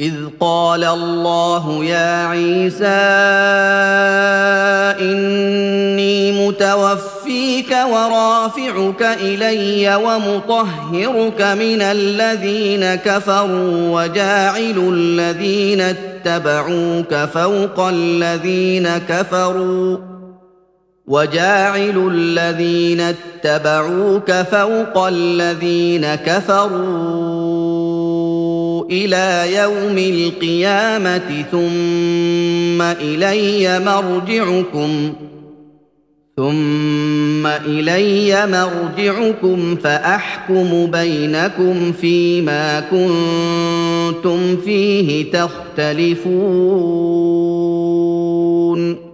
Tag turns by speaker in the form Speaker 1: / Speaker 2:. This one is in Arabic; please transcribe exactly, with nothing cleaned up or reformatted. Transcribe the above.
Speaker 1: إذ قال الله يا عيسى إني متوفيك ورافعك إلي ومطهرك من الذين كفروا وجاعل الذين اتبعوك فوق الذين كفروا وجاعل الذين اتبعوك فوق الذين كفروا إلى يوم القيامة ثم إلي مرجعكم ثم إلي مرجعكم فأحكم بينكم فيما كنتم فيه تختلفون